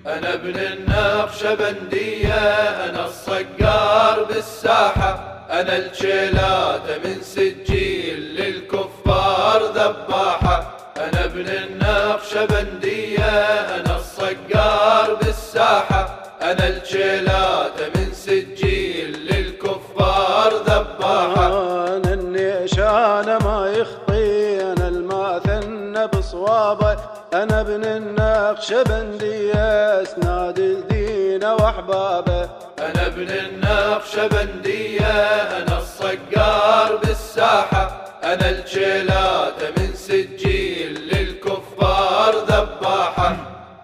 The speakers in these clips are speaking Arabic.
أنا ابن النقشبندية، أنا الصقار بالساحة، أنا الجيلاتة من سجيل للكفار ذباحة. أنا ابن النقشبندية، أنا الصقار بالساحة، أنا الجيلاتة من سجيل للكفار ذباحة. أنا النيشان ما يخطي، أنا الماثن بصوابه، أنا ابن النقشبندية اسناد الدين وأحبابه. أنا ابن النقشبندية، أنا الصقار بالساحة، أنا الجيلاتة من سجيل للكفار ذباحة.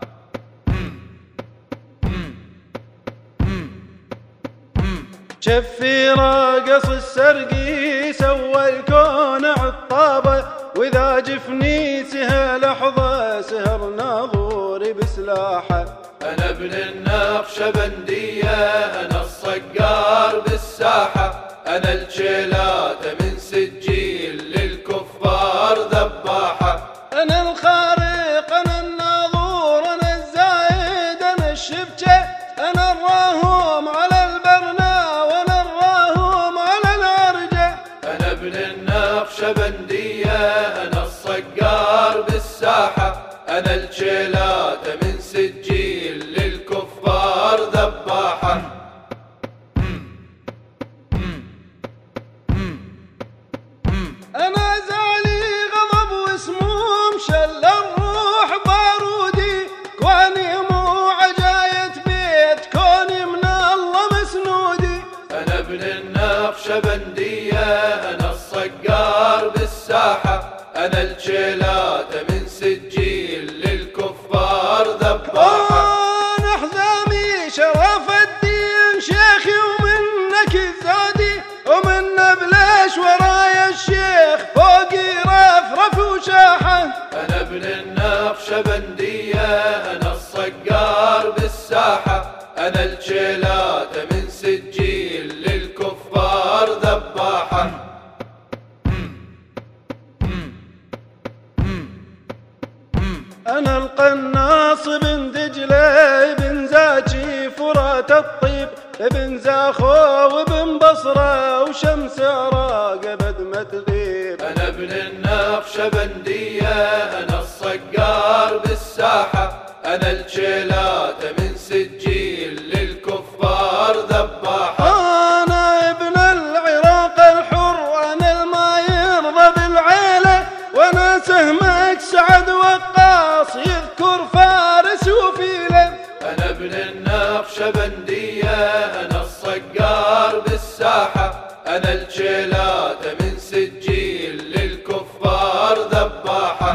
شفي راقص السرقي سوى الكون عطابه، وإذا جفني سهى لحظة سهر ناظوري بسلاحه. أنا ابن النقشبندية، أنا الصقار بالساحة، أنا الجيلاتة من سجيل للكفار ذباحة. أنا الخارق، أنا الناظور، أنا الزايد، أنا الشبكة، أنا الراهوم على البرنا، وأنا الراهوم على العرجة. أنا ابن النقشبندية، أنا الصقار بالساحة، أنا الجيلاتة من سجيل للكفار ذباحة. أنا زعلي غضب وسموم شل الروح بارودي، كوني مو عجاية بيت، كوني من الله مسنودي. أنا ابن النقشبندية، أنا الصقار بالساحة، أنا الجيلاتة من سجيل للكفار ذباحة. أنا حزامي شرف الدين شيخي، ومنك الزادي، ومن بلاش ورايا الشيخ، فوقي رفرف وشاحة. أنا ابن النقشبندية، أنا الصقار بالساحة، أنا الجيلاتة من سجيل للكفار ذباحة. أنا القناص بن دجلة بن زاكي فرات الطيب، ابن زاخو وابن بصرة وشمس عراق أبد ما تغيب. أنا ابن النقشبندية، أنا الصقار بالساحة، أنا الجيلاتة من سجيل للكفار ذباحة. أنا ابن العراق الحر، أنا الما يرضى بالعيلة، وأنا سهمك سعد وقاص يذكر فارس وفيله. أنا ابن النقشبندية، أنا الصقار بالساحة، أنا الجيلاتة من سجيل للكفار ذباحة.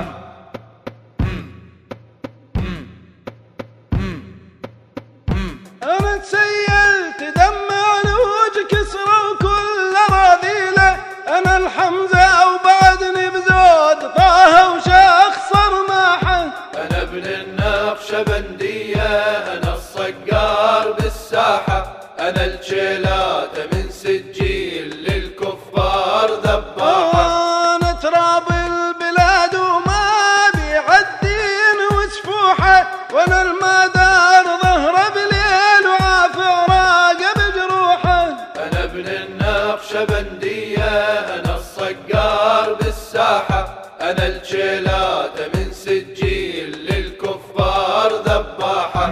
أنا تسيلت دم علوج كسرى وكل راذيله، أنا الحمزة وبعدني بزود طه وشخص رماحه. أنا ابن النقشبندية، أنا الصقار بالساحة، أنا الجيلاتة من سجيل للكفار ذباحة. أنا تراب البلاد وما بيع الدين وسفوحه، وأنا المدار ظهره بليل وعافر راقب جروحه. أنا ابن النقشبندية، أنا الصقار بالساحة، أنا الجيلاتة من سجيل للكفار ذباحة.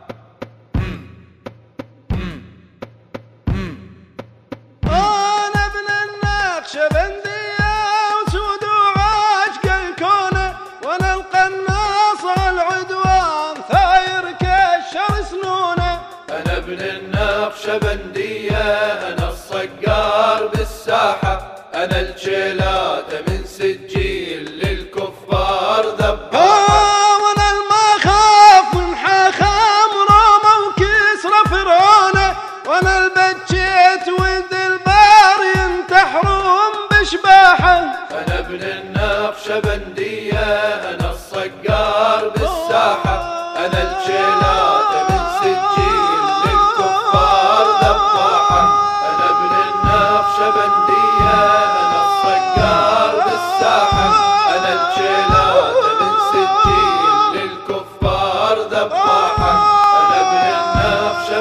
أنا ابن النقشبندية وسود وعاشق الكون، وأنا القناص العدوان ثاير كالشر سنونه. أنا ابن النقشبندية، أنا الصقار بالساحة، أنا الجيلاتة من سجيل للكفار ذباحة. وأنا الما خاف من حاخام روما وكسرى فرعونه، وأنا البجيت ولد البار ينتحرون بشباحه. أنا ابن النقشبندية، أنا الصقار بالساحة، أنا الجيلاتة من سجيل للكفار ذباحة. أنا ابن النقشبندية، أنا الصقار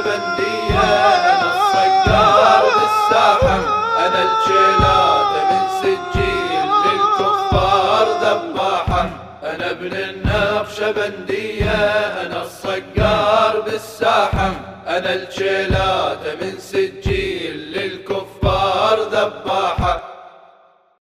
النقشبندية أنا الصقار بالساحة أنا الجيلات من سجيل للكفار ذباحة أنا ابن النقشبندية أنا الصقار بالساحة أنا الجيلات من سجيل